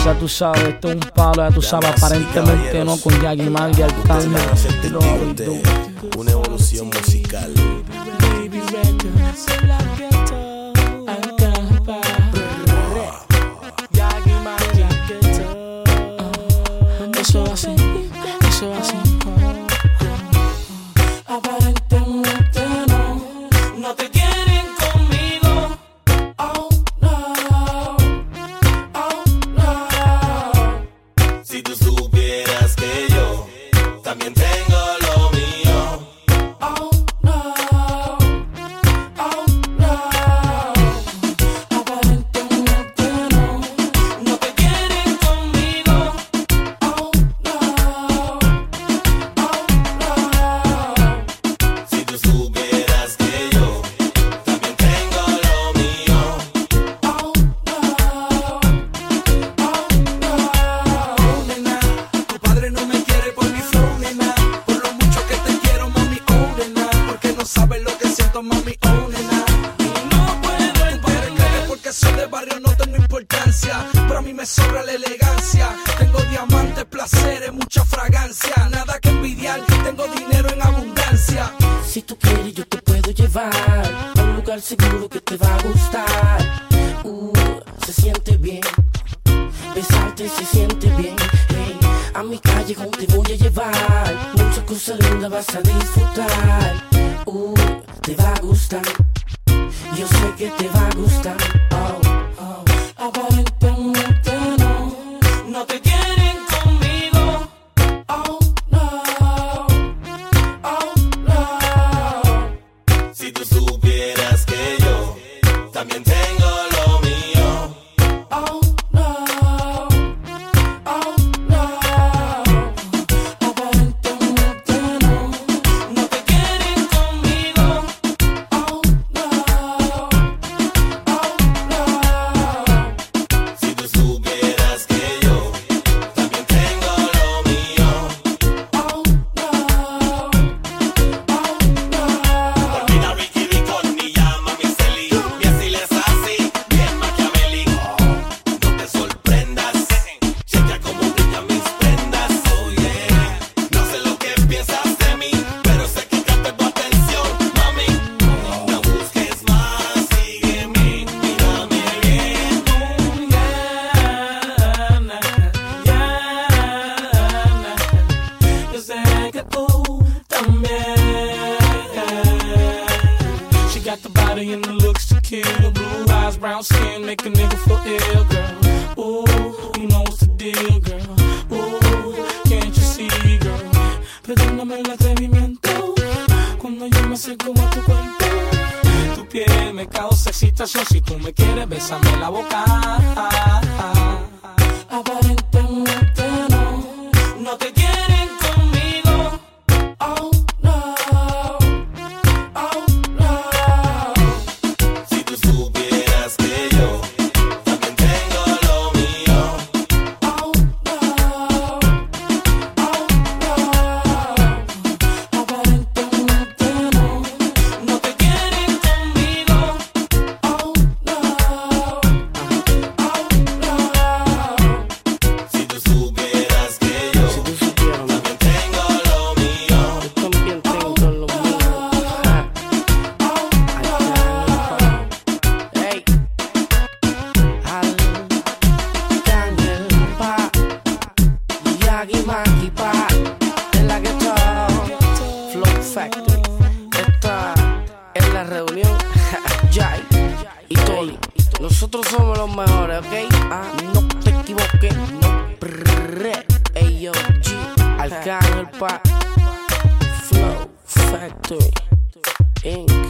Ya tú sabes, esto es un palo, ya tú sabes, aparentemente no, con Yagi Maggi, Arcángel. Una evolución musical. Baby Records, Arcángel Pa, Yagi Maggi. Eso así, eso así. Aparentemente no te quieren conmigo. Oh no, oh no. Si tú supieras que yo también tengo lo mío. Oh no, oh no. Aparentemente no te quieren conmigo. Oh no, oh no. Si tú supieras que yo también tengo lo mío. Oh no, oh no. Nena, tu padre no me quiere por mi flow, nena. Por lo mucho que te quiero, mami, oh, nena. Porque no sabes lo que siento, mami, oh, nena. No puedo Tu padre cree que porque soy de barrio no tengo importancia, pero a mí me sobra la elegancia. Tengo diamantes, placeres, mucha fragancia. Nada que envidiar, tengo dinero en abundancia. Si tú quieres yo te puedo llevar a un lugar seguro que te va a gustar. Se siente bien, besarte se siente bien. Hey, a mi callejón te voy a llevar. Muchas cosas lindas vas a disfrutar. Te va a gustar. Yo sé que te va a gustar. Aparentemente no te quieren conmigo. Oh no, oh no. Si tú supieras que yo también tengo lo mío. Oh no, oh no. Aparentemente no te quieren conmigo. Oh no, oh no. Si tú supieras que yo también tengo lo mío. Oh no, oh no. Olvida Ricky Ricón ni llama mi Celi. Mi estilo es así, bien maquiavélico. No te sorprendas, checa cómo brillan mis prendas. Oh yeah, no sé lo que piensas de mí, pero sé que capté tu atención, mami. No busques más, sígueme, mírame bien. Yo sé que tú también. She got the body and the looks to kill. Blue eyes, brown skin, make a nigga feel ill, girl. Ooh, you know what's the deal, girl. Ooh, can't you see, girl? Perdóname el atrevimiento cuando yo me acerco a tu cuerpo. Tu piel me causa excitación. Si tú me quieres, bésame la boca. Aparentemente no te quieren conmigo. Oh no, oh no. Si tú supieras que yo también tengo lo mío. Oh no, oh no. Aparentemente no te quieren conmigo. Oh no, oh no. Si tú supieras que yo también tengo lo mío. También tengo lo mío. Hey, Arcángel Pa, Yagi Maggi Pa, en la Ghetto Flow Factory. Esta es la reunión. Jai y Tony. Nosotros somos los mejores, ¿ok? No te equivoques. Ey, yo, G, Arcángel Pa, Flow Factory.